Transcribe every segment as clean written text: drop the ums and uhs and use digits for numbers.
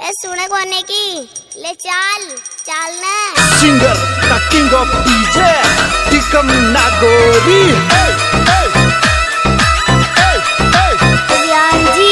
ए सुने कोने की ले चाल चाल ना singer the king of DJ Tikam Nagori Kalyan ji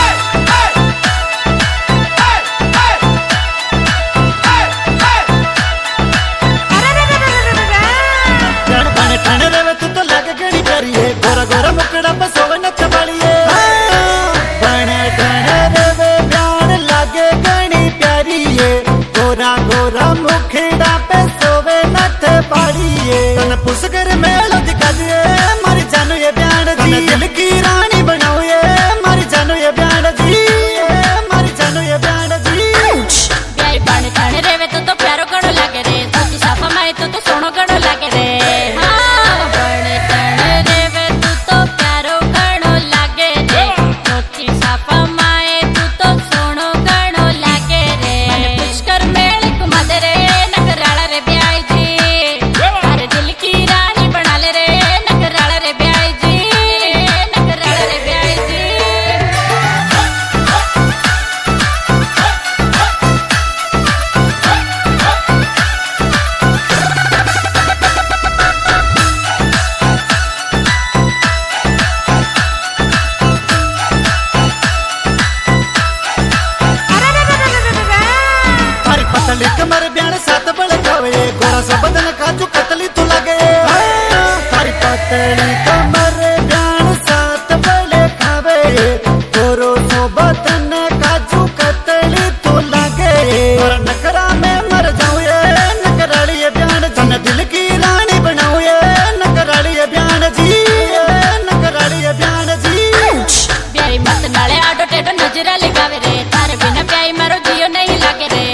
ठण रवे तू तो लागे गणी करिए गोरा गोरा मुकड़ा पे सोवे नच बालिए बने ठण रवे ब्यान लागे गणी प्यारिए गोरा गोरा मुखड़ा पे सोवे नच बालिए तन पुसकर मेल दिखा दिए मारी जानू ये ब्यान जी दिल की रानी बनाओ ये मारी जानू ये ब्यान जी मारी जानू ये ब्यान जी ब्याई बने ठण रवे तू तो प्यारो गणो लागे रे तू साफा माए तू तो सोनो गणो लागे रे कमर ब्याण सात बड़े खावे गोरा सा बदन काजू कतली तू लगे थारी पतली कमर ब्याण सात बड़े खावे गोरो सो बदन काजू कतली तू लगे और नकरा में मर जाऊं ये नकराली ये ब्याण जन दिल की रानी बनाऊं ये नकराली ये ब्याण जी नकराली ये ब्याण जी ब्याई मत नाले आडो टेडो नजरा लगावे रे तारे बिना ब्याई मारो जियो नहीं लागे रे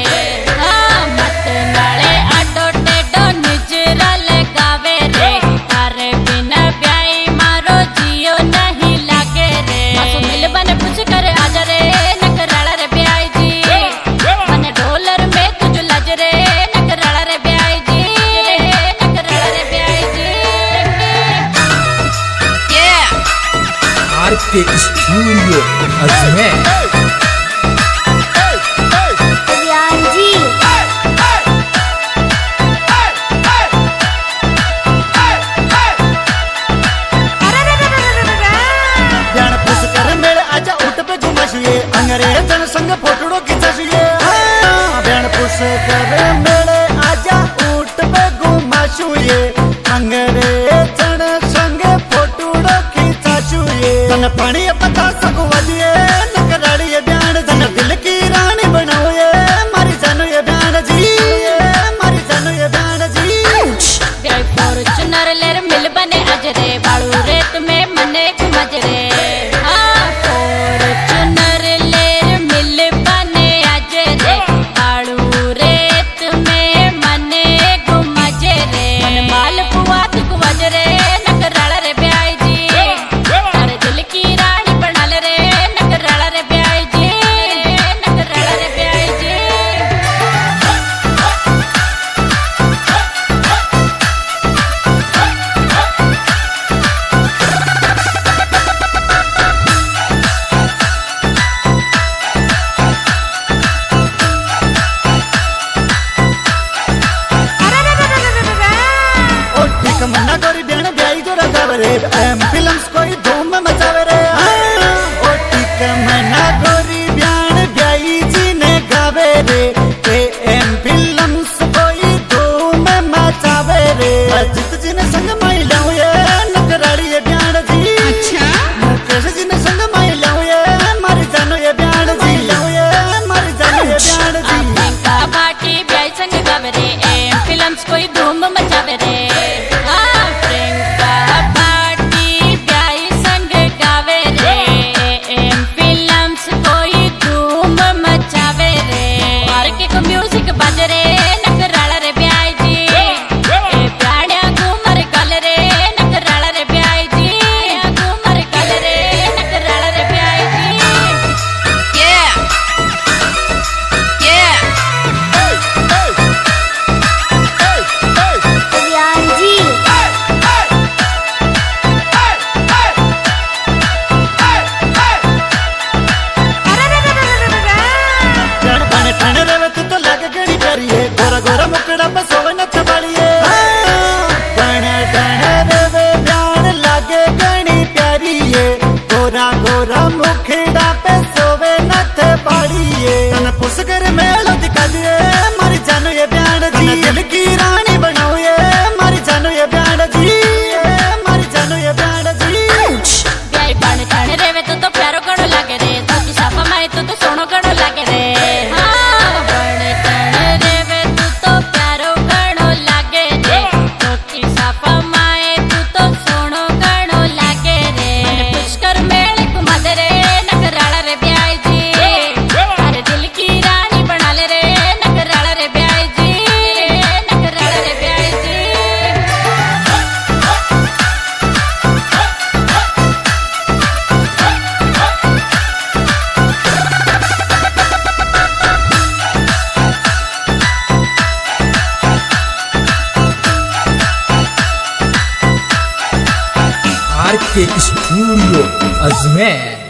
के स्टूडियो अजमेर कल्याण जी ब्याण पुस कर मेरे आजा उठ पे घुमाशिए अंग्रेजन संग फोटो खिंचाशिए ब्याण पुस कर मेरे आजा उठ पे घुमाशुए अंग्रेजन संग फोटो खिंचाशुए तन पानी पता सकू वजिए नकराली ये ब्याण जन दिल की रानी बनाओ ये मारी जानू ये ब्याण जी मारी जानू ये ब्याण जी ब्याई फॉर्च्यूनर लेर मिल बने अजरे बालू रेत में मने मजरे फॉर्च्यूनर लेर मिल बने अजरे बालू रेत में मने मजरे माल पुआ तुक वजरे नकराला रे ब्याई जी तारे दिल की रानी बना ले रे नकराला रे ब्याई जी नकराला रे ब्याई जी मुकड़ा बसोवे नथ बालिए गण गण रेवे ब्यान लागे गणी प्यारी है गोरा गोरा मुखड़ा पे सोवे नथ बालिए तन पुसकर मेलो दिखा दिए मारी जानो ये ब्यान जी दिल की रानी बनाओ ये मारी जानो ये ब्यान जी मारी जानो ये ब्यान जी ब्याई बन ठण रेवे तो प्यारो गणो लागे रे तो साफा माए तो सोनो गणो लागे रे बन ठण रेवे तो प्यारो गणो लागे रे तो साफा माए तो सोनो गणो लागे रे पुष्कर मेल घुमा दे रे नगराला रे ब्याई जी अरे दिल की रानी बना ले रे नगराला रे ब्याई जी नगराला रे ब्याई जी आर के स्टूडियो अजमेर।